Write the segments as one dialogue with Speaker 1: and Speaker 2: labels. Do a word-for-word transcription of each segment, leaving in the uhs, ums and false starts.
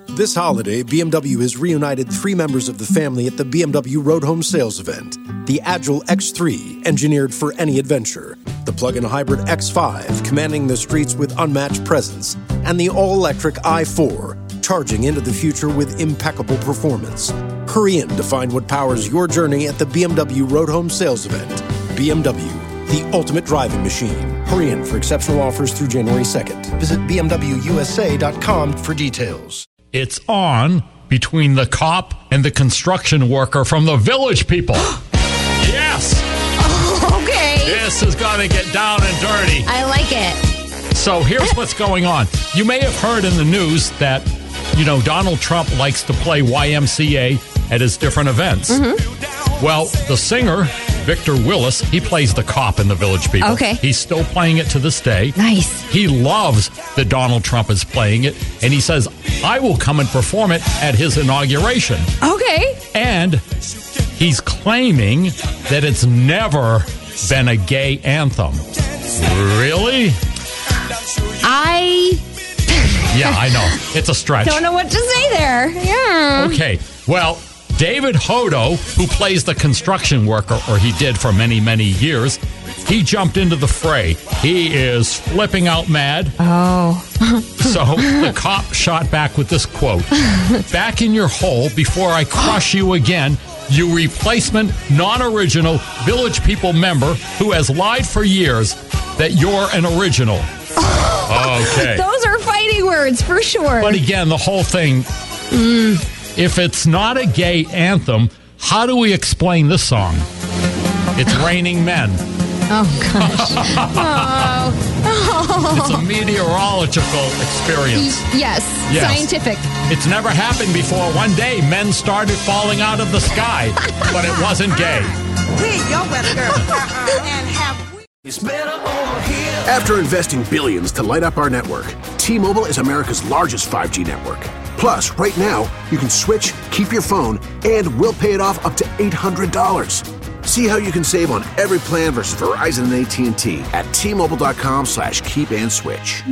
Speaker 1: This holiday, B M W has reunited three members of the family at the B M W Road Home Sales event. The Agile X three, engineered for any adventure. The plug-in hybrid X five, commanding the streets with unmatched presence. And the all-electric i four, charging into the future with impeccable performance. Hurry in to find what powers your journey at the B M W Road Home Sales event. B M W, the ultimate driving machine. Hurry in for exceptional offers through January second. Visit B M W U S A dot com for details.
Speaker 2: It's on between the cop and the construction worker from the Village People. Yes.
Speaker 3: Oh, okay.
Speaker 2: This is going to get down and dirty.
Speaker 3: I like it.
Speaker 2: So here's what's going on. You may have heard in the news that, you know, Donald Trump likes to play Y M C A at his different events. Mm-hmm. Well, the singer, Victor Willis, he plays the cop in the Village People.
Speaker 3: Okay.
Speaker 2: He's still playing it to this day.
Speaker 3: Nice.
Speaker 2: He loves that Donald Trump is playing it, and he says, I will come and perform it at his inauguration.
Speaker 3: Okay.
Speaker 2: And he's claiming that it's never been a gay anthem. Really?
Speaker 3: I...
Speaker 2: Yeah, I know. It's a stretch.
Speaker 3: Don't know what to say there. Yeah.
Speaker 2: Okay. Well, David Hodo, who plays the construction worker, or he did for many, many years, he jumped into the fray. He is flipping out mad.
Speaker 3: Oh.
Speaker 2: So the cop shot back with this quote. Back in your hole before I crush you again, you replacement, non-original Village People member who has lied for years that you're an original. Okay.
Speaker 3: Those are fighting words for sure.
Speaker 2: But again, the whole thing... Mm. If it's not a gay anthem, how do we explain this song? It's Raining Men.
Speaker 3: Oh, gosh. oh. Oh.
Speaker 2: It's a meteorological experience.
Speaker 3: Yes, yes, scientific.
Speaker 2: It's never happened before. One day, men started falling out of the sky, but it wasn't gay.
Speaker 4: We your weather girl. and have we-
Speaker 5: It's better over here. After investing billions to light up our network, T-Mobile is America's largest five G network. Plus, right now, you can switch, keep your phone, and we'll pay it off up to eight hundred dollars. See how you can save on every plan versus Verizon and A T and T at T-Mobile.com slash keep and switch.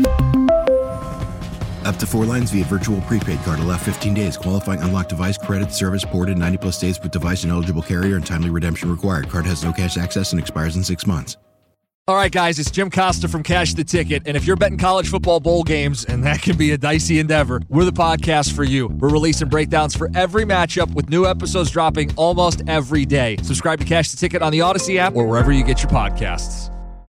Speaker 6: Up to four lines via virtual prepaid card. Allow fifteen days. Qualifying unlocked device credit service ported ninety plus days with device and eligible carrier and timely redemption required. Card has no cash access and expires in six months.
Speaker 7: All right, guys, it's Jim Costa from Cash the Ticket, and if you're betting college football bowl games, and that can be a dicey endeavor, we're the podcast for you. We're releasing breakdowns for every matchup with new episodes dropping almost every day. Subscribe to Cash the Ticket on the Odyssey app or wherever you get your podcasts.